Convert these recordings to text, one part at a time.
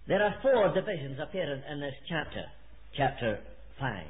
There are four divisions apparent in this chapter, chapter 5.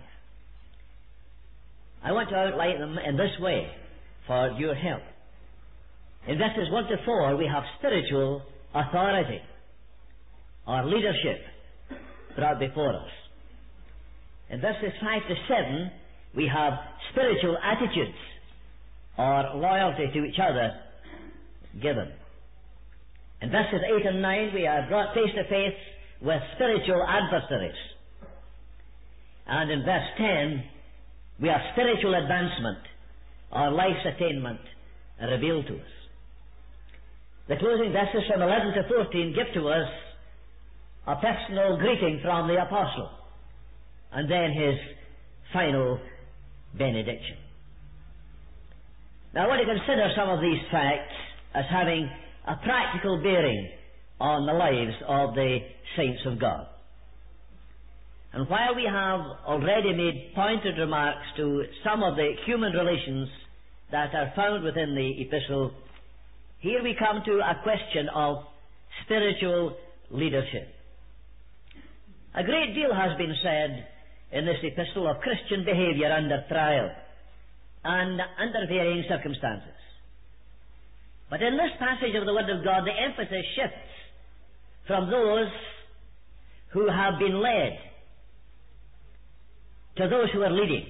I want to outline them in this way for your help. In verses 1 to 4 we have spiritual authority or leadership brought before us. In verses 5 to 7 we have spiritual attitudes or loyalty to each other given. In verses 8 and 9 we are brought face to face with spiritual adversaries. And in verse 10 we have spiritual advancement or life's attainment revealed to us. The closing verses from 11 to 14 give to us a personal greeting from the apostle and then his final benediction. Now I want to consider some of these facts as having a practical bearing on the lives of the saints of God. And while we have already made pointed remarks to some of the human relations that are found within the epistle, here we come to a question of spiritual leadership. A great deal has been said in this epistle of Christian behavior under trial and under varying circumstances. But in this passage of the Word of God, the emphasis shifts from those who have been led to those who are leading.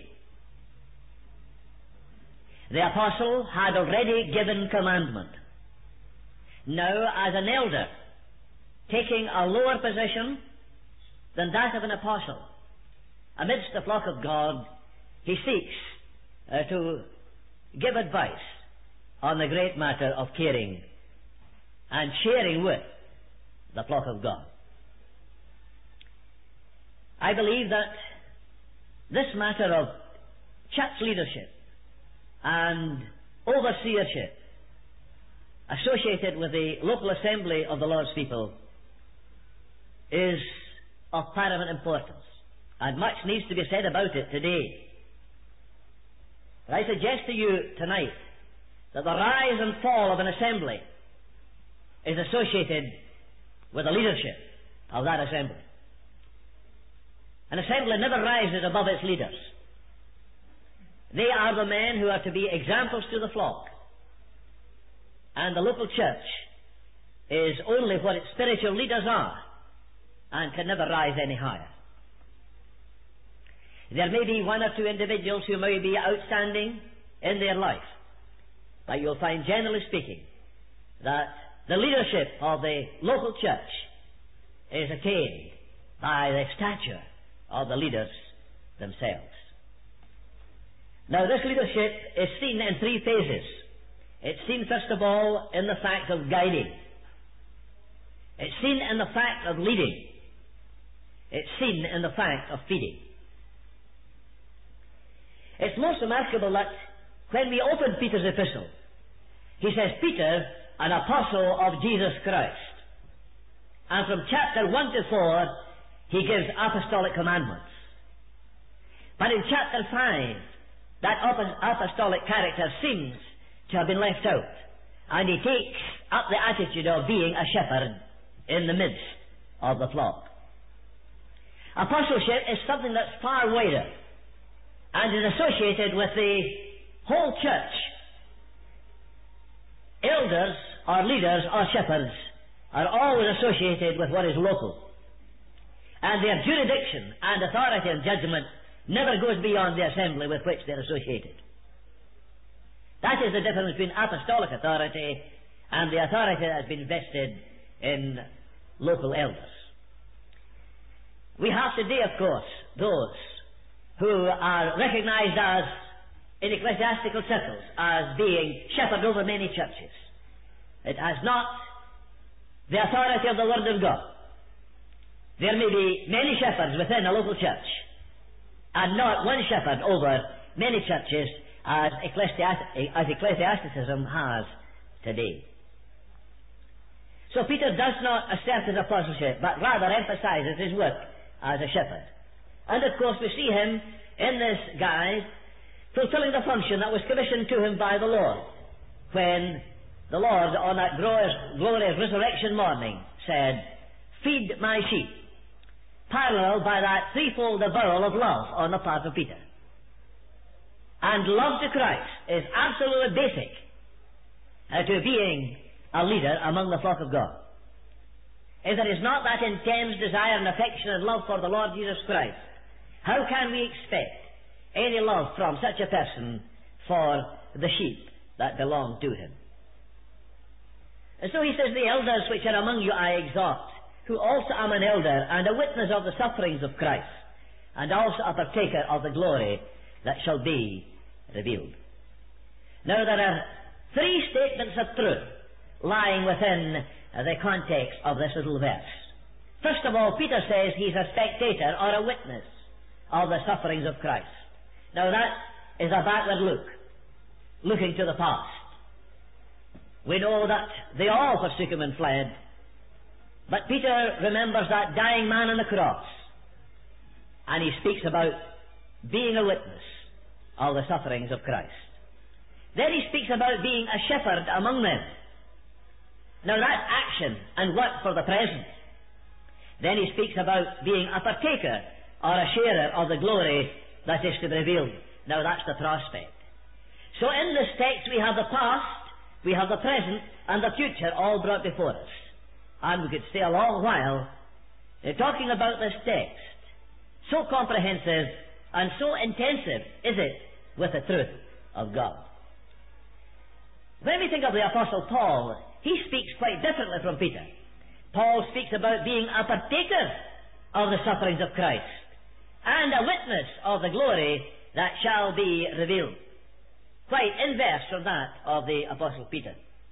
The apostle had already given commandment. Now, as an elder, taking a lower position than that of an apostle, amidst the flock of God, he seeks to give advice on the great matter of caring and sharing with the flock of God. I believe that this matter of church leadership and overseership associated with the local assembly of the Lord's people is of paramount importance, and much needs to be said about it today. But I suggest to you tonight that the rise and fall of an assembly is associated with the leadership of that assembly. An assembly never rises above its leaders. They are the men who are to be examples to the flock. And the local church is only what its spiritual leaders are and can never rise any higher. There may be one or two individuals who may be outstanding in their life, but you'll find, generally speaking, that the leadership of the local church is attained by the stature of the leaders themselves. Now, this leadership is seen in three phases. It's seen, first of all, in the fact of guiding. It's seen in the fact of leading. It's seen in the fact of feeding. It's most remarkable that when we open Peter's epistle, he says, Peter, an apostle of Jesus Christ. And from chapter 1 to 4, he gives apostolic commandments. But in chapter 5, that apostolic character seems to have been left out. And he takes up the attitude of being a shepherd in the midst of the flock. Apostleship is something that's far wider and is associated with the whole church. Elders or leaders or shepherds are always associated with what is local. And their jurisdiction and authority and judgment never goes beyond the assembly with which they're associated. That is the difference between apostolic authority and the authority that has been vested in local elders. We have today, of course, those who are recognized as, in ecclesiastical circles, as being shepherd over many churches. It has not the authority of the Word of God. There may be many shepherds within a local church, and not one shepherd over many churches as ecclesiasticism has today. So Peter does not assert his apostleship, but rather emphasizes his work as a shepherd. And of course we see him in this guise fulfilling the function that was commissioned to him by the Lord, when the Lord on that glorious resurrection morning said, feed my sheep, paralleled by that threefold avowal of love on the part of Peter. And love to Christ is absolutely basic to being a leader among the flock of God. If there is not that intense desire and affection and love for the Lord Jesus Christ, how can we expect any love from such a person for the sheep that belong to him? And so he says, the elders which are among you I exhort, who also am an elder and a witness of the sufferings of Christ, and also a partaker of the glory that shall be revealed. Now there are three statements of truth lying within the context of this little verse. First of all, Peter says he's a spectator or a witness of the sufferings of Christ. Now that is a backward look, looking to the past. We know that they all forsook him and fled, but Peter remembers that dying man on the cross, and he speaks about being a witness of the sufferings of Christ. Then he speaks about being a shepherd among them. Now that's action and work for the present. Then he speaks about being a partaker or a sharer of the glory that is to be revealed. Now that's the prospect. So in this text we have the past, we have the present, and the future all brought before us. And we could stay a long while talking about this text. So comprehensive and so intensive is it with the truth of God. When we think of the Apostle Paul, he speaks quite differently from Peter. Paul speaks about being a partaker of the sufferings of Christ and a witness of the glory that shall be revealed. Quite inverse from that of the Apostle Peter.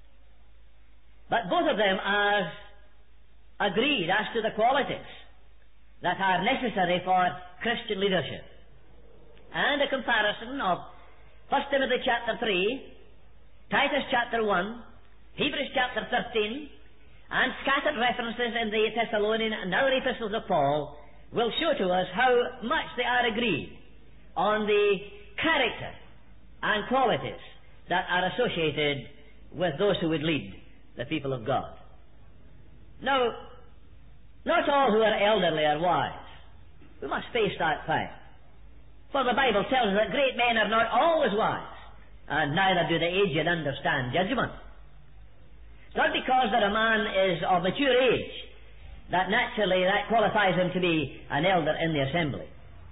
But both of them are agreed as to the qualities that are necessary for Christian leadership. And a comparison of 1 Timothy chapter 3, Titus chapter 1, Hebrews chapter 13, and scattered references in the Thessalonian and other epistles of Paul will show to us how much they are agreed on the character and qualities that are associated with those who would lead the people of God. Now, not all who are elderly are wise. We must face that fact. For the Bible tells us that great men are not always wise, and neither do the aged understand judgment. It's not because that a man is of mature age that naturally that qualifies him to be an elder in the assembly.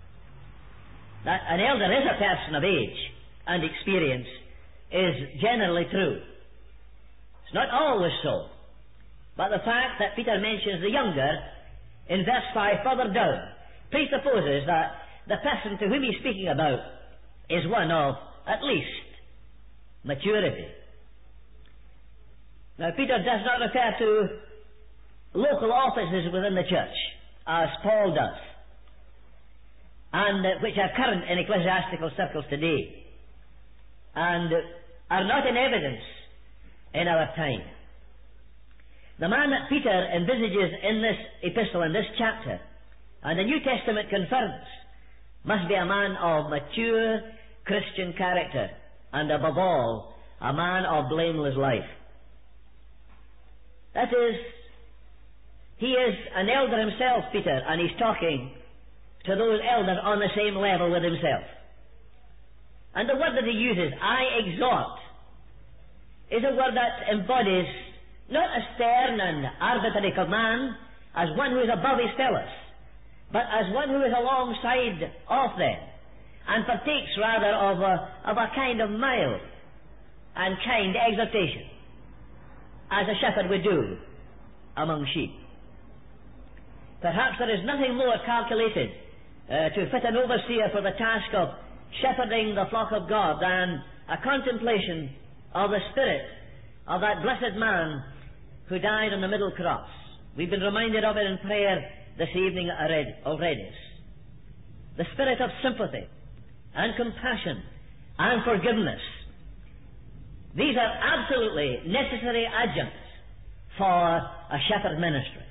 That an elder is a person of age and experience is generally true. It's not always so. But the fact that Peter mentions the younger in verse 5 further down presupposes that the person to whom he's speaking about is one of at least maturity. Now Peter does not refer to local offices within the church as Paul does, and which are current in ecclesiastical circles today and are not in evidence in our time. The man that Peter envisages in this epistle, in this chapter, and the New Testament confirms, must be a man of mature Christian character, and above all, a man of blameless life. That is, he is an elder himself, Peter, and he's talking to those elders on the same level with himself. And the word that he uses, I exhort, is a word that embodies not a stern and arbitrary command as one who is above his fellows, but as one who is alongside of them and partakes rather of a kind of mild and kind exhortation, as a shepherd would do among sheep. Perhaps there is nothing more calculated to fit an overseer for the task of shepherding the flock of God than a contemplation of the spirit of that blessed man who died on the middle cross. We've been reminded of it in prayer this evening already. The spirit of sympathy and compassion and forgiveness. These are absolutely necessary adjuncts for a shepherd ministry.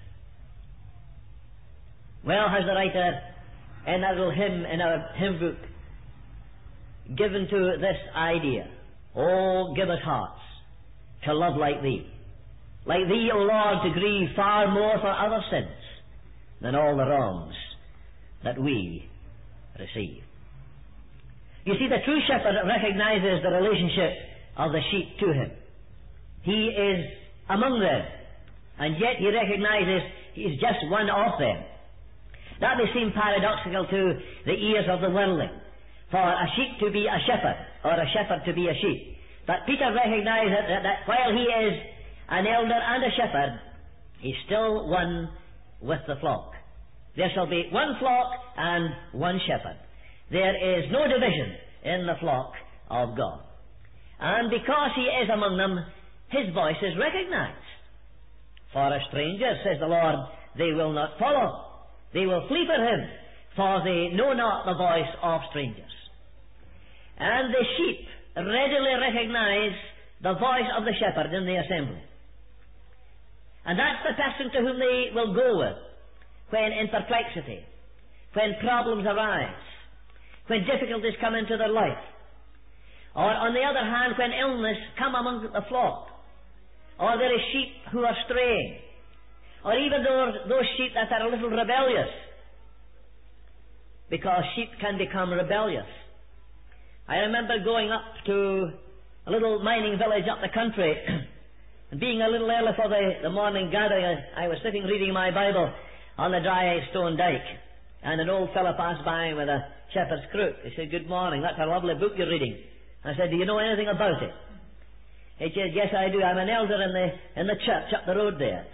Well has the writer in that little hymn in our hymn book given to this idea, oh, give us hearts to love like thee. like thee, O Lord, to grieve far more for other sins than all the wrongs that we receive. You see, the true shepherd recognizes the relationship of the sheep to him. He is among them, and yet he recognizes he is just one of them. That may seem paradoxical to the ears of the worldling, for a sheep to be a shepherd, or a shepherd to be a sheep. But Peter recognizes that while he is an elder and a shepherd, he's still one with the flock. There shall be one flock and one shepherd. There is no division in the flock of God. And because he is among them, his voice is recognized. For a stranger, says the Lord, they will not follow. They will flee from him, for they know not the voice of strangers. And the sheep readily recognize the voice of the shepherd in the assembly. And that's the person to whom they will go with when in perplexity, when problems arise, when difficulties come into their life, or on the other hand, when illness come among the flock, or there is sheep who are straying, or even those sheep that are a little rebellious, because sheep can become rebellious. I remember going up to a little mining village up the country, and being a little early for the morning gathering, I was sitting reading my Bible on the dry stone dyke, and an old fellow passed by with a shepherd's crook. He said, "Good morning, that's a lovely book you're reading." I said, "Do you know anything about it?" He said, "Yes, I do. I'm an elder in the church up the road there."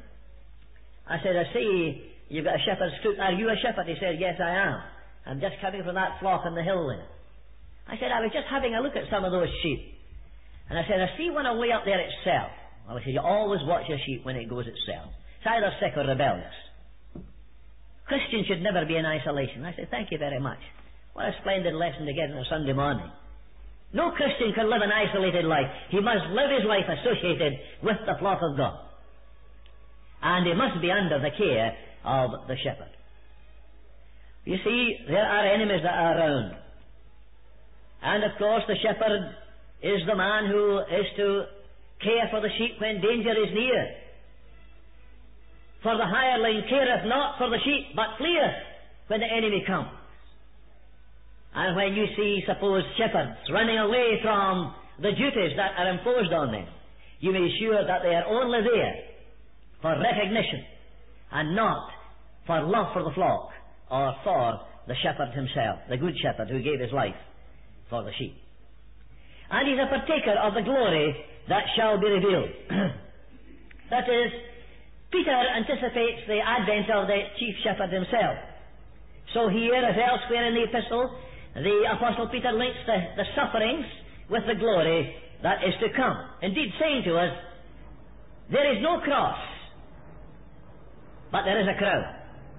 I said, "I see you've got a shepherd's crook. Are you a shepherd?" He said, "Yes, I am. I'm just coming from that flock on the hill there." I said, "I was just having a look at some of those sheep. And I said, I see one away up there itself." Well, I said, "You always watch your sheep when it goes itself. It's either sick or rebellious. Christians should never be in isolation." I said, "Thank you very much. What a splendid lesson to get on a Sunday morning. No Christian can live an isolated life. He must live his life associated with the flock of God. And he must be under the care of the shepherd." You see, there are enemies that are around. And of course the shepherd is the man who is to care for the sheep when danger is near. "For the hireling careth not for the sheep, but fleeth when the enemy comes." And when you see, suppose, shepherds running away from the duties that are imposed on them, you may be sure that they are only there for recognition and not for love for the flock or for the shepherd himself, the good shepherd who gave his life for the sheep. And he's a partaker of the glory that shall be revealed. That is, Peter anticipates the advent of the chief shepherd himself. So here, as elsewhere in the epistle, the Apostle Peter links the sufferings with the glory that is to come. Indeed, saying to us, there is no cross, but there is a crown.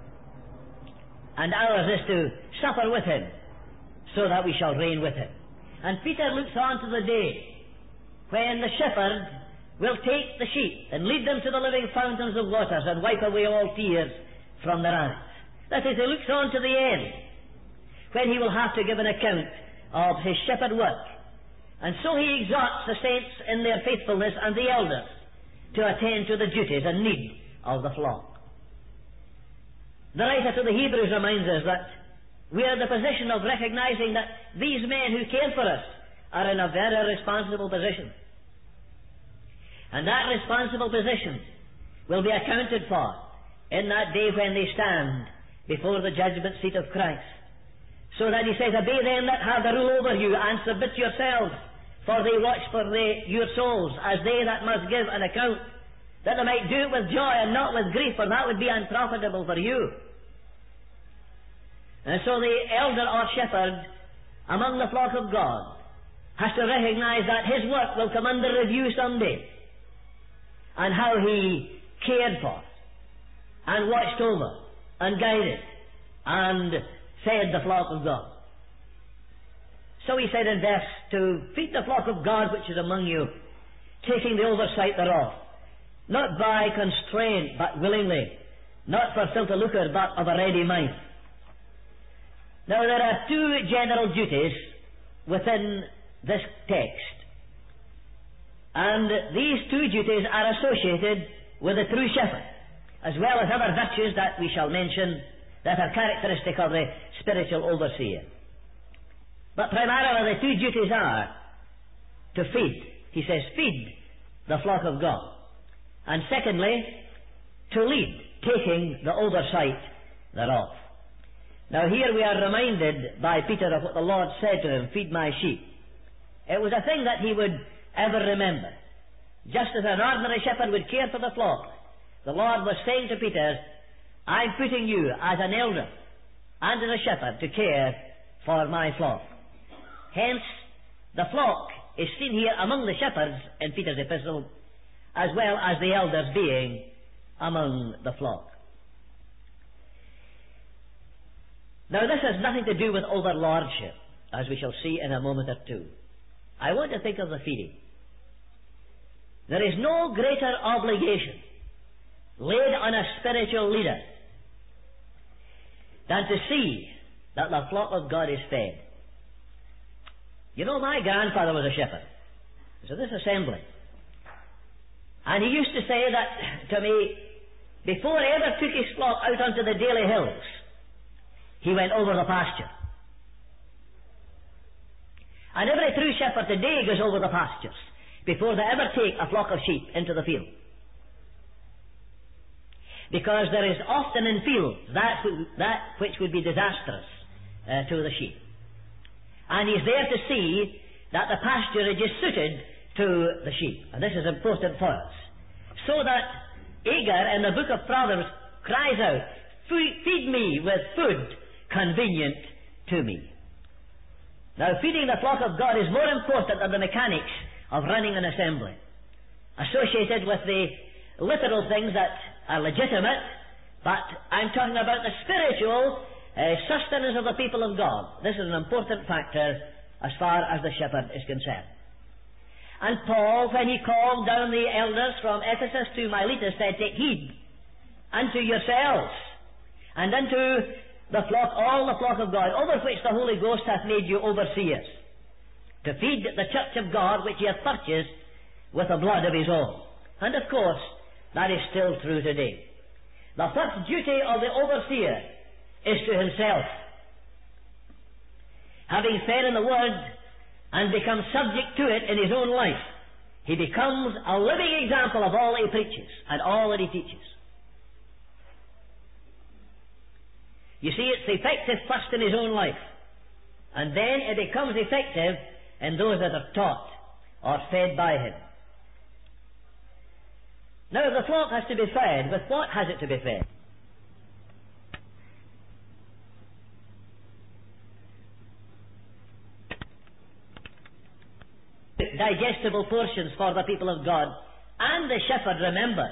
And ours is to suffer with him, so that we shall reign with him. And Peter looks on to the day when the shepherd will take the sheep and lead them to the living fountains of waters and wipe away all tears from their eyes. That is, he looks on to the end, when he will have to give an account of his shepherd work. And so he exhorts the saints in their faithfulness and the elders to attend to the duties and need of the flock. The writer to the Hebrews reminds us that we are in the position of recognizing that these men who care for us are in a very responsible position. And that responsible position will be accounted for in that day when they stand before the judgment seat of Christ. So that he says, "Obey them that have the rule over you, and submit yourselves, for they watch for your souls, as they that must give an account, that they might do it with joy and not with grief, for that would be unprofitable for you." And so the elder or shepherd among the flock of God has to recognize that his work will come under review someday, and how he cared for and watched over and guided and fed the flock of God. So he said in verse 2, "Feed the flock of God which is among you, taking the oversight thereof, not by constraint, but willingly, not for filthy lucre, but of a ready mind." Now there are two general duties within this text. And these two duties are associated with the true shepherd, as well as other virtues that we shall mention that are characteristic of the spiritual overseer. But primarily the two duties are to feed. He says, feed the flock of God. And secondly, to lead, taking the oversight thereof. Now here we are reminded by Peter of what the Lord said to him, feed my sheep. It was a thing that he would ever remember. Just as an ordinary shepherd would care for the flock, the Lord was saying to Peter, I'm putting you as an elder and as a shepherd to care for my flock. Hence, the flock is seen here among the shepherds in Peter's epistle, as well as the elders being among the flock. Now this has nothing to do with overlordship, as we shall see in a moment or two. I want to think of the feeding. There is no greater obligation laid on a spiritual leader than to see that the flock of God is fed. You know, my grandfather was a shepherd. So this assembly. And he used to say that to me, before he ever took his flock out onto the Daly Hills, he went over the pasture. And every true shepherd today goes over the pastures before they ever take a flock of sheep into the field. Because there is often in fields that which would be disastrous to the sheep. And he's there to see that the pasture is just suited to the sheep. And this is important for us. So that Agur in the book of Proverbs cries out, feed me with food convenient to me. Now feeding the flock of God is more important than the mechanics of running an assembly, associated with the literal things that are legitimate, but I'm talking about the spiritual sustenance of the people of God. This is an important factor as far as the shepherd is concerned. And Paul, when he called down the elders from Ephesus to Miletus, said, take heed unto yourselves and unto the flock, all the flock of God, over which the Holy Ghost hath made you overseers, to feed the church of God which he hath purchased with the blood of his own. And of course, that is still true today. The first duty of the overseer is to himself. Having fed in the Word and become subject to it in his own life, he becomes a living example of all he preaches and all that he teaches. You see, it's effective first in his own life, and then it becomes effective in those that are taught or fed by him. Now, if the flock has to be fed, with what has it to be fed? Digestible portions for the people of God. And the shepherd remembers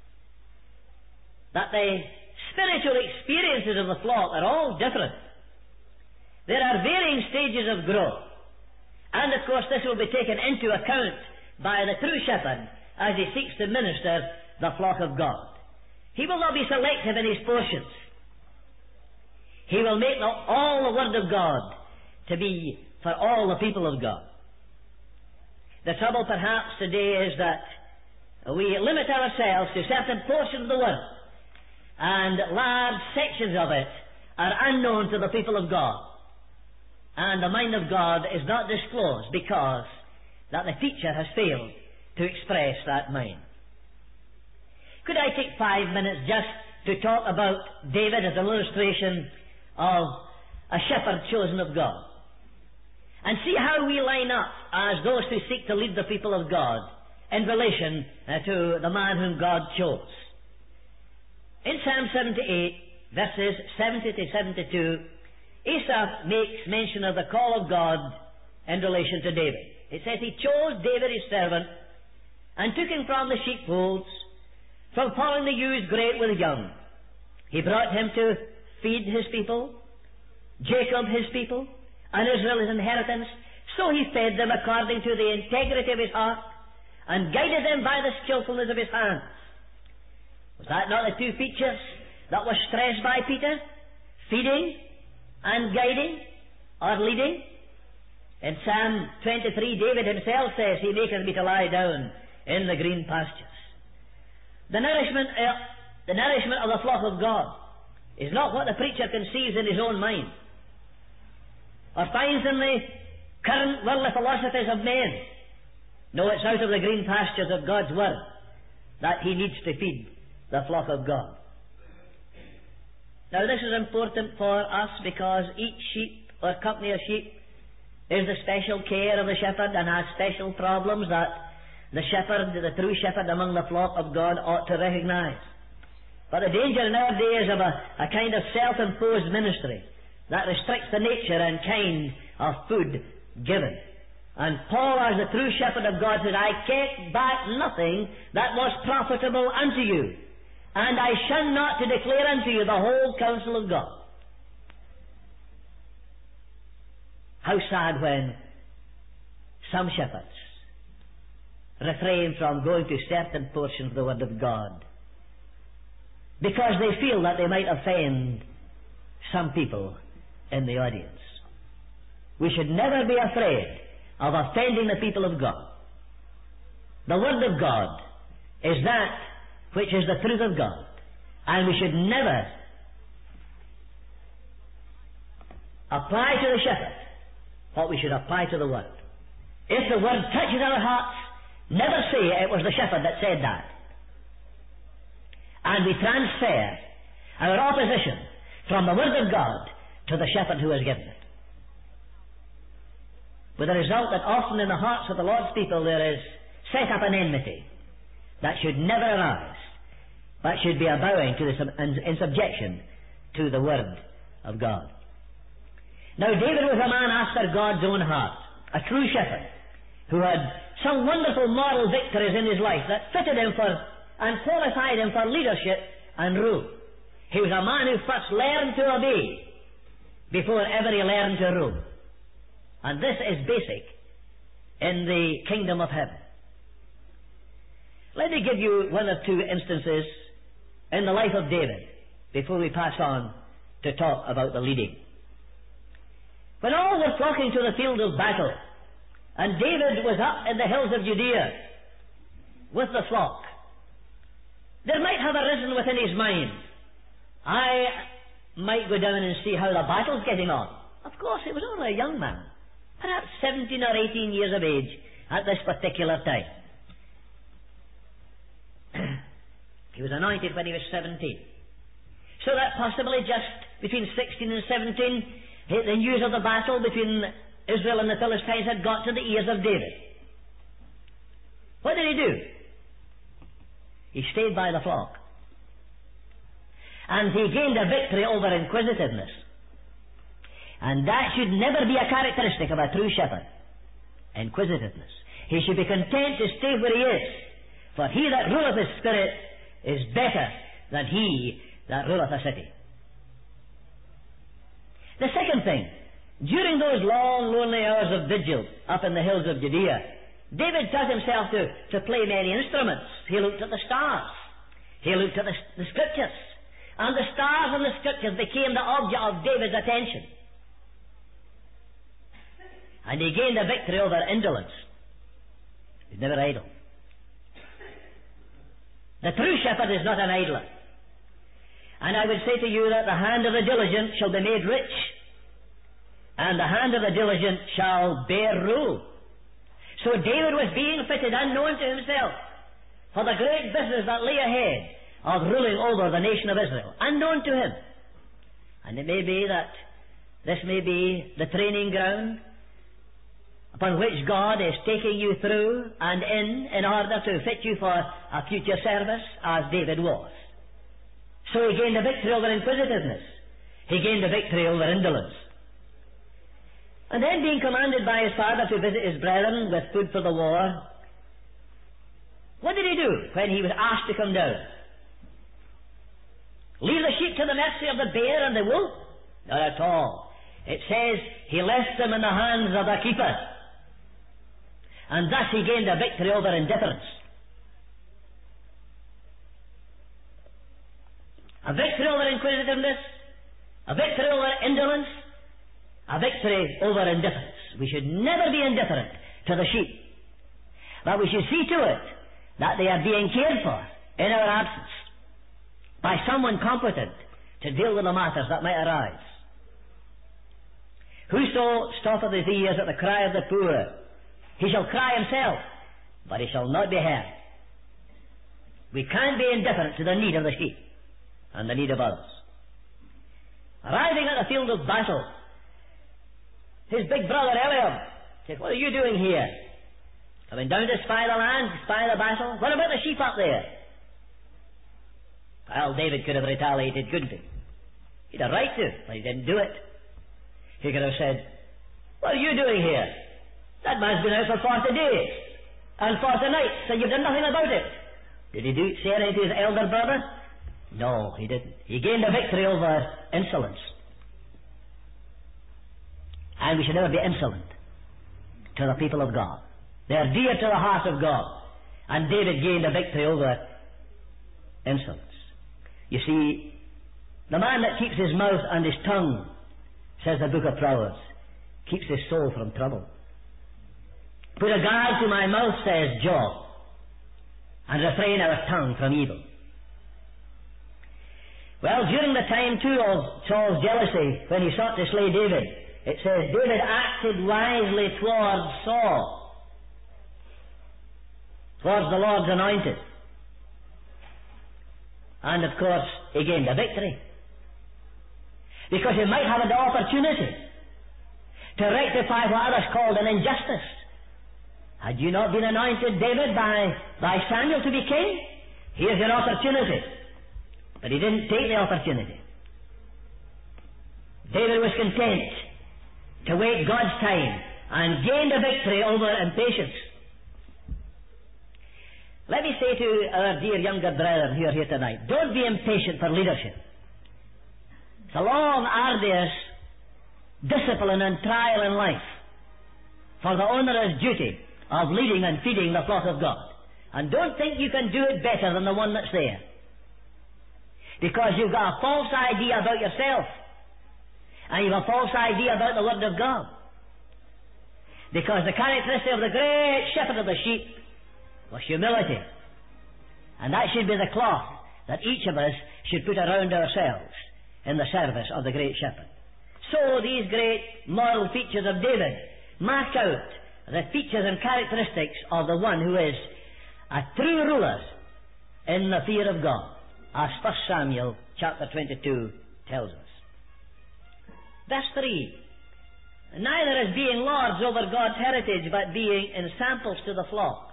that the spiritual experiences of the flock are all different. There are varying stages of growth. And of course this will be taken into account by the true shepherd as he seeks to minister the flock of God. He will not be selective in his portions. He will make all the Word of God to be for all the people of God. The trouble perhaps today is that we limit ourselves to certain portions of the Word, and large sections of it are unknown to the people of God. And the mind of God is not disclosed because that the teacher has failed to express that mind. Could I take 5 minutes just to talk about David as an illustration of a shepherd chosen of God, and see how we line up as those who seek to lead the people of God in relation to the man whom God chose. In Psalm 78, verses 70 to 72, Asaph makes mention of the call of God in relation to David. It says, he chose David his servant, and took him from the sheepfolds, from following the ewes great with young. He brought him to feed his people, Jacob his people, and Israel his inheritance. So he fed them according to the integrity of his heart, and guided them by the skillfulness of his hands. Was that not the two features that were stressed by Peter? Feeding and guiding or leading. In Psalm 23, David himself says, he maketh me to lie down in the green pastures. The nourishment of the flock of God is not what the preacher conceives in his own mind, or finds in the current worldly philosophies of men. No, it's out of the green pastures of God's Word that he needs to feed the flock of God. Now this is important for us because each sheep or company of sheep is the special care of the shepherd and has special problems that the shepherd, the true shepherd among the flock of God, ought to recognize. But the danger in our day is of a kind of self-imposed ministry that restricts the nature and kind of food given. And Paul, as the true shepherd of God, said, I kept back nothing that was profitable unto you, and I shun not to declare unto you the whole counsel of God. How sad when some shepherds refrain from going to certain portions of the Word of God because they feel that they might offend some people in the audience. We should never be afraid of offending the people of God. The Word of God is that which is the truth of God, and we should never apply to the shepherd what we should apply to the Word. If the Word touches our hearts, never say it was the shepherd that said that. And we transfer our opposition from the Word of God to the shepherd who has given it. With the result that often in the hearts of the Lord's people there is set up an enmity that should never arise, but should be a bowing to in subjection to the Word of God. Now David was a man after God's own heart, a true shepherd, who had some wonderful moral victories in his life that fitted him for and qualified him for leadership and rule. He was a man who first learned to obey before ever he learned to rule. And this is basic in the kingdom of heaven. Let me give you one or two instances in the life of David before we pass on to talk about the leading. When all were flocking to the field of battle, and David was up in the hills of Judea with the flock, there might have arisen within his mind, I might go down and see how the battle's getting on. Of course, he was only a young man, perhaps 17 or 18 years of age at this particular time. He was anointed when he was 17. So that possibly just between 16 and 17, the news of the battle between Israel and the Philistines had got to the ears of David. What did he do? He stayed by the flock. And he gained a victory over inquisitiveness. And that should never be a characteristic of a true shepherd. Inquisitiveness. He should be content to stay where he is. For he that ruleth his spirit is better than he that ruleth a city. The second thing, during those long, lonely hours of vigil up in the hills of Judea, David taught himself to play many instruments. He looked at the stars. He looked at the scriptures. And the stars and the scriptures became the object of David's attention. And he gained a victory over indolence. He's never idle. The true shepherd is not an idler. And I would say to you that the hand of the diligent shall be made rich, and the hand of the diligent shall bear rule. So David was being fitted unknown to himself for the great business that lay ahead of ruling over the nation of Israel, unknown to him. And it may be that this may be the training ground upon which God is taking you through and in order to fit you for a future service, as David was. So he gained a victory over inquisitiveness. He gained a victory over indolence. And then, being commanded by his father to visit his brethren with food for the war, what did he do when he was asked to come down? Leave the sheep to the mercy of the bear and the wolf? Not at all. It says he left them in the hands of the keeper. And thus he gained a victory over indifference. A victory over inquisitiveness, a victory over indolence, a victory over indifference. We should never be indifferent to the sheep, but we should see to it that they are being cared for in our absence by someone competent to deal with the matters that might arise. Whoso stoppeth his ears at the cry of the poor, he shall cry himself, but he shall not be heard. We can't be indifferent to the need of the sheep and the need of others. Arriving at the field of battle, his big brother Eliab said, "What are you doing here? Coming down to spy the land, spy the battle? What about the sheep up there?" Well, David could have retaliated, couldn't he? He'd have right to, but he didn't do it. He could have said, "What are you doing here? That man's been out for 40 days and 40 nights, and you've done nothing about it." Did he say anything to his elder brother? No, he didn't. He gained a victory over insolence. And we should never be insolent to the people of God. They are dear to the heart of God. And David gained a victory over insolence. You see, the man that keeps his mouth and his tongue, says the book of Proverbs, keeps his soul from trouble. Put a guard to my mouth, says Job, and refrain our tongue from evil. Well, during the time too of Saul's jealousy, when he sought to slay David, it says David acted wisely towards Saul, towards the Lord's anointed. And of course, he gained a victory. Because he might have the opportunity to rectify what others called an injustice. Had you not been anointed, David, by Samuel to be king? Here's your opportunity. But he didn't take the opportunity. David was content to wait God's time and gained a victory over impatience. Let me say to our dear younger brethren who are here tonight, don't be impatient for leadership. It's a long, arduous discipline and trial in life for the onerous duty of leading and feeding the flock of God. And don't think you can do it better than the one that's there. Because you've got a false idea about yourself. And you've a false idea about the Word of God. Because the characteristic of the great shepherd of the sheep was humility. And that should be the cloth that each of us should put around ourselves in the service of the great shepherd. So these great moral features of David mark out the features and characteristics of the one who is a true ruler in the fear of God, as 1 Samuel chapter 22 tells us. Verse 3. Neither as being lords over God's heritage, but being ensamples to the flock.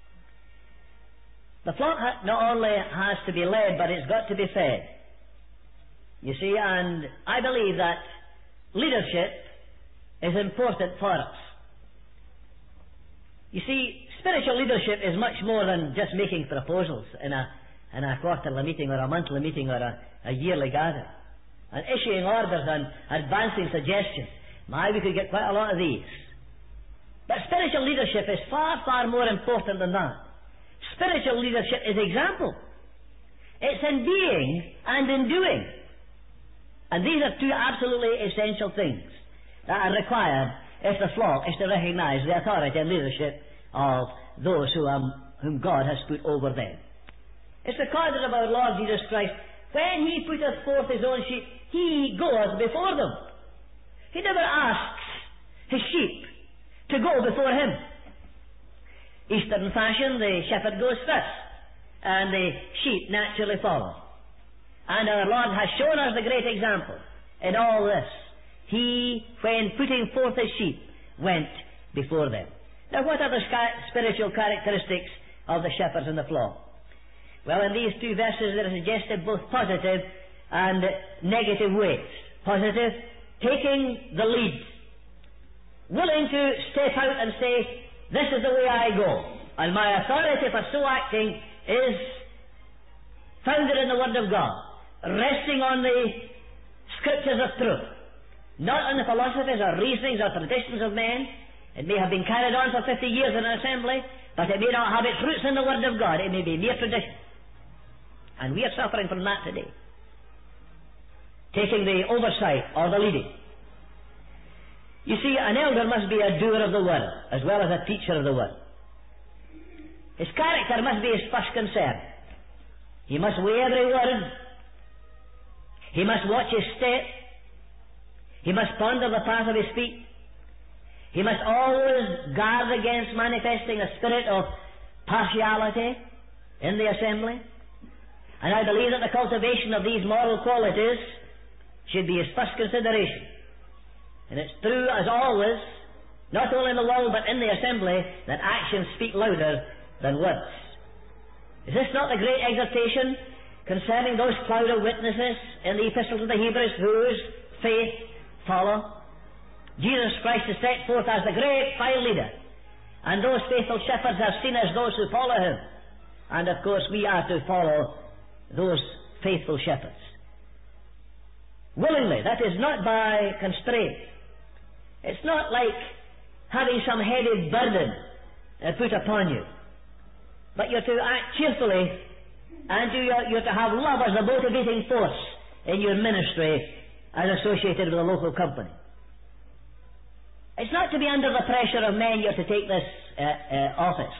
The flock not only has to be led, but it's got to be fed. You see, and I believe that leadership is important for us. You see, spiritual leadership is much more than just making proposals in a quarterly meeting or a monthly meeting or a yearly gathering, and issuing orders and advancing suggestions. We could get quite a lot of these. But spiritual leadership is far, far more important than that. Spiritual leadership is example. It's in being and in doing. And these are two absolutely essential things that are required if the flock is to recognize the authority and leadership of those whom God has put over them. It's recorded of our Lord Jesus Christ, when He putteth forth His own sheep, He goeth before them. He never asks His sheep to go before Him. Eastern fashion, the shepherd goes first, and the sheep naturally follow. And our Lord has shown us the great example in all this. He, when putting forth His sheep, went before them. Now, what are the spiritual characteristics of the shepherds and the flock? Well, in these two verses they are suggested both positive and negative ways. Positive, taking the lead, willing to step out and say, this is the way I go, and my authority for so acting is founded in the Word of God, resting on the Scriptures of truth, not on the philosophies or reasonings or traditions of men. It may have been carried on for 50 years in an assembly, but it may not have its roots in the Word of God. It may be mere tradition. And we are suffering from that today. Taking the oversight or the leading. You see, an elder must be a doer of the Word, as well as a teacher of the Word. His character must be his first concern. He must weigh every word. He must watch his step. He must ponder the path of his feet. He must always guard against manifesting a spirit of partiality in the assembly. And I believe that the cultivation of these moral qualities should be his first consideration. And it's true, as always, not only in the world but in the assembly, that actions speak louder than words. Is this not the great exhortation concerning those cloud of witnesses in the Epistle to the Hebrews whose faith follow? Jesus Christ is set forth as the great file leader, and those faithful shepherds are seen as those who follow him. And of course we are to follow those faithful shepherds willingly. That is not by constraint. It's not like having some heavy burden put upon you, but you're to act cheerfully, and you're to have love as the motivating force in your ministry as associated with a local company. It's not to be under the pressure of men you're to take this office.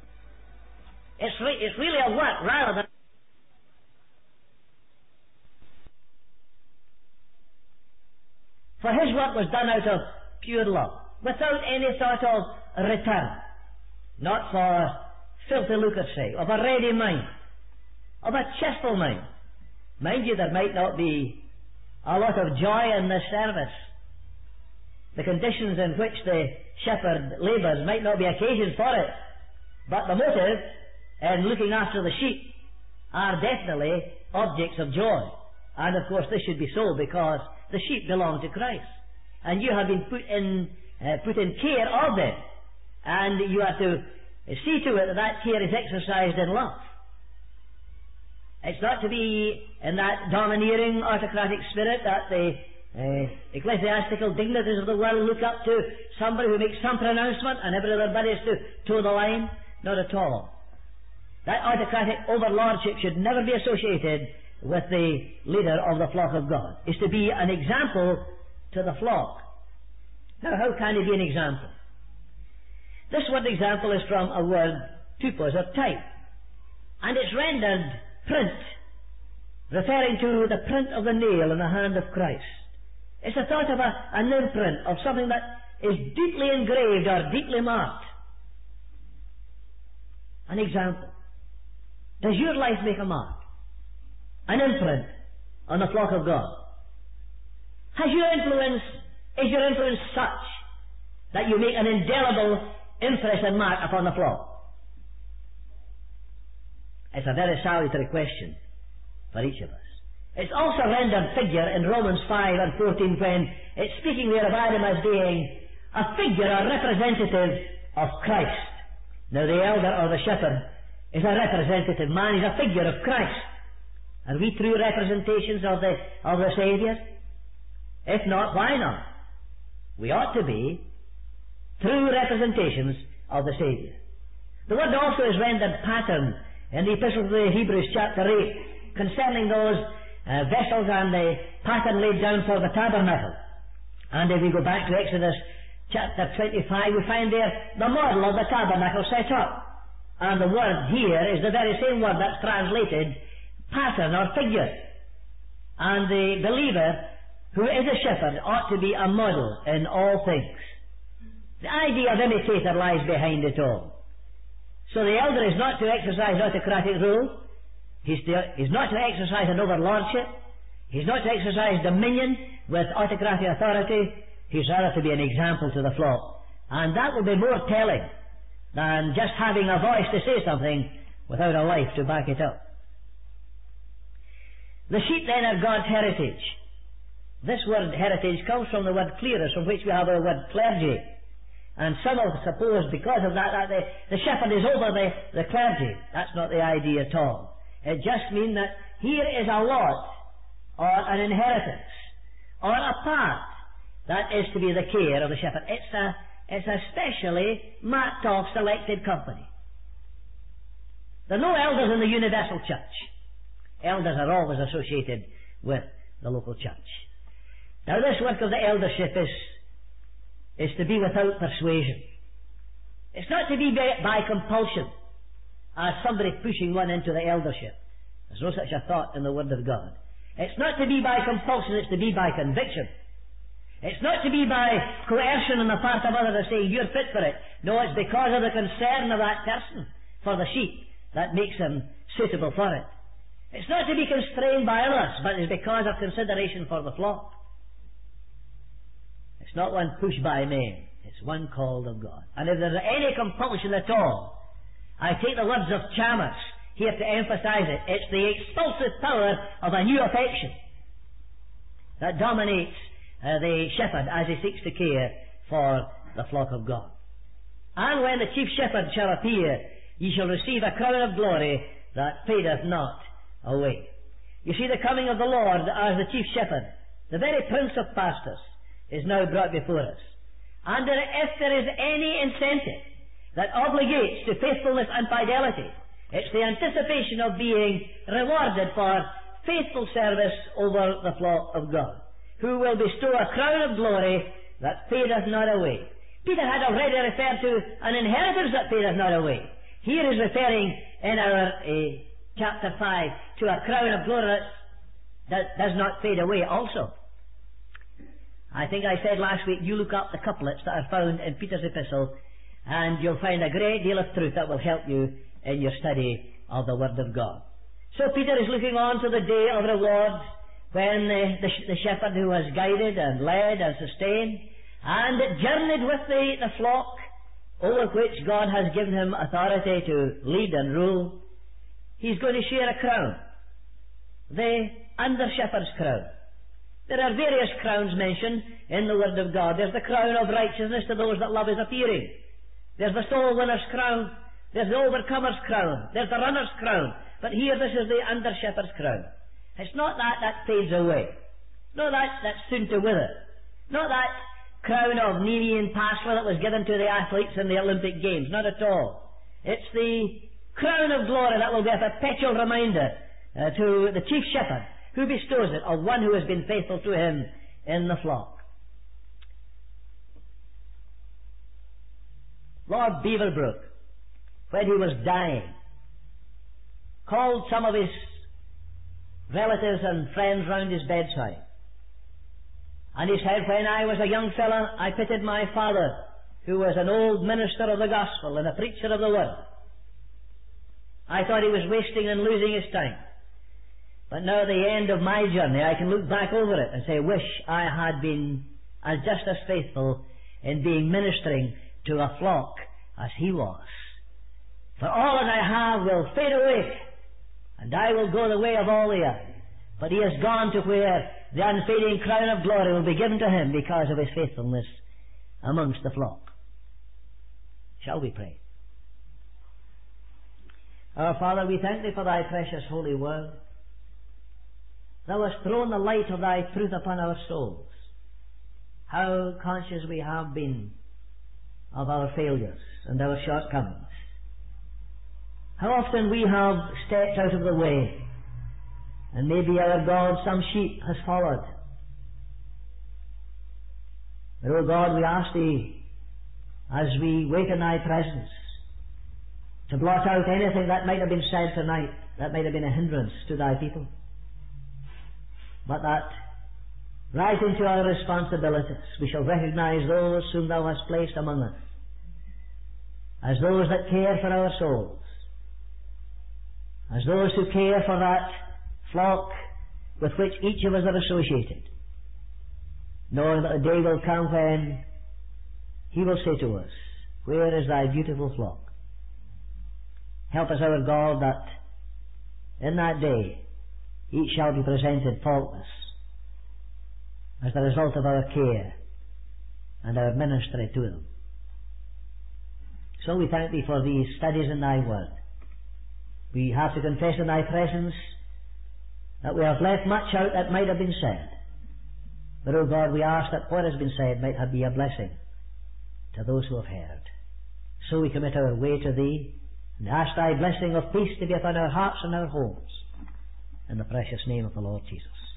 It's really a work rather than... For his work was done out of pure love, without any thought of return, not for filthy lucre's sake, of a ready mind, of a cheerful mind. Mind you, there might not be a lot of joy in this service. The conditions in which the shepherd labours might not be occasion for it, but the motive in looking after the sheep are definitely objects of joy. And of course this should be so because the sheep belong to Christ, and you have been put in care of them, and you are to see to it that that care is exercised in love. It's not to be in that domineering, autocratic spirit that the ecclesiastical dignitaries of the world look up to somebody who makes some pronouncement and everybody is to toe the line. Not at all. That autocratic overlordship should never be associated with the leader of the flock of God. It's to be an example to the flock. Now, how can he be an example? This word example is from a word, typos, or type, and it's rendered print, referring to the print of the nail in the hand of Christ. It's a thought of an imprint of something that is deeply engraved or deeply marked. An example. Does your life make a mark? An imprint on the flock of God? Is your influence such that you make an indelible impress and mark upon the flock? It's a very salutary question for each of us. It's also rendered figure in Romans 5 and 14 when it's speaking there of Adam as being a figure or representative of Christ. Now the elder or the shepherd is a representative man, he's a figure of Christ. Are we true representations of the Saviour? If not, why not? We ought to be true representations of the Saviour. The word also is rendered pattern in the Epistle to the Hebrews chapter 8 concerning those vessels and the pattern laid down for the tabernacle. And if we go back to Exodus chapter 25, we find there the model of the tabernacle set up. And the word here is the very same word that's translated pattern or figure. And the believer who is a shepherd ought to be a model in all things. The idea of imitator lies behind it all. So the elder is not to exercise autocratic rule. He's not to exercise an overlordship. He's not to exercise dominion with autocratic authority. He's rather to be an example to the flock. And that will be more telling than just having a voice to say something without a life to back it up. The sheep then are God's heritage. This word heritage comes from the word clerus, from which we have the word clergy. And some have supposed because of that the shepherd is over the clergy. That's not the idea at all. It just means that here is a lot or an inheritance or a part that is to be the care of the shepherd. It's a specially marked off selected company. There are no elders in the universal church. Elders are always associated with the local church. Now this work of the eldership is to be without persuasion. It's not to be by compulsion. as somebody pushing one into the eldership. There's no such a thought in the Word of God. It's not to be by compulsion, it's to be by conviction. It's not to be by coercion on the part of others saying, you're fit for it. No, it's because of the concern of that person for the sheep that makes him suitable for it. It's not to be constrained by others, but it's because of consideration for the flock. It's not one pushed by men. It's one called of God. And if there's any compulsion at all, I take the words of Chalmers here to emphasize it. It's the expulsive power of a new affection that dominates the shepherd as he seeks to care for the flock of God. And when the chief shepherd shall appear, ye shall receive a crown of glory that fadeth not away. You see, the coming of the Lord as the chief shepherd, the very prince of pastors, is now brought before us. And if there is any incentive that obligates to faithfulness and fidelity, it's the anticipation of being rewarded for faithful service over the flock of God, who will bestow a crown of glory that fadeth not away. Peter had already referred to an inheritance that fadeth not away. Here is referring in our chapter 5 to a crown of glory that does not fade away also. I think I said last week, you look up the couplets that are found in Peter's epistle, and you'll find a great deal of truth that will help you in your study of the Word of God. So Peter is looking on to the day of reward, when the shepherd who has guided and led and sustained and journeyed with the flock over which God has given him authority to lead and rule, he's going to share a crown, the under-shepherd's crown. There are various crowns mentioned in the Word of God. There's the crown of righteousness to those that love His appearing. There's the soul winner's crown. There's the overcomer's crown. There's the runner's crown. But here this is the under-shepherd's crown. It's not that fades away. Not that's soon to wither. Not that crown of Nemean Passover that was given to the athletes in the Olympic Games. Not at all. It's the crown of glory that will be a perpetual reminder to the chief shepherd who bestows it of one who has been faithful to him in the flock. Lord Beaverbrook, when he was dying, called some of his relatives and friends round his bedside. And he said, when I was a young fella, I pitied my father, who was an old minister of the gospel and a preacher of the word. I thought he was wasting and losing his time. But now at the end of my journey, I can look back over it and say, wish I had been just as faithful in being ministering to a flock as he was. For all that I have will fade away, and I will go the way of all the earth. But he has gone to where the unfading crown of glory will be given to him because of his faithfulness amongst the flock. Shall we pray? Our Father, we thank Thee for Thy precious holy word. Thou hast thrown the light of Thy truth upon our souls. How conscious we have been of our failures and our shortcomings. How often we have stepped out of the way, and maybe our God, some sheep has followed. But, O God, we ask Thee, as we wait in Thy presence, to blot out anything that might have been said tonight that might have been a hindrance to Thy people. But that, right into our responsibilities, we shall recognize those whom Thou hast placed among us as those that care for our souls, as those who care for that flock with which each of us are associated, knowing that the day will come when He will say to us, where is Thy beautiful flock? Help us, our God, that in that day each shall be presented faultless as the result of our care and our ministry to them. So we thank Thee for these studies in Thy Word. We have to confess in Thy presence that we have left much out that might have been said. But, O God, we ask that what has been said might be a blessing to those who have heard. So we commit our way to Thee and ask Thy blessing of peace to be upon our hearts and our homes. In the precious name of the Lord Jesus.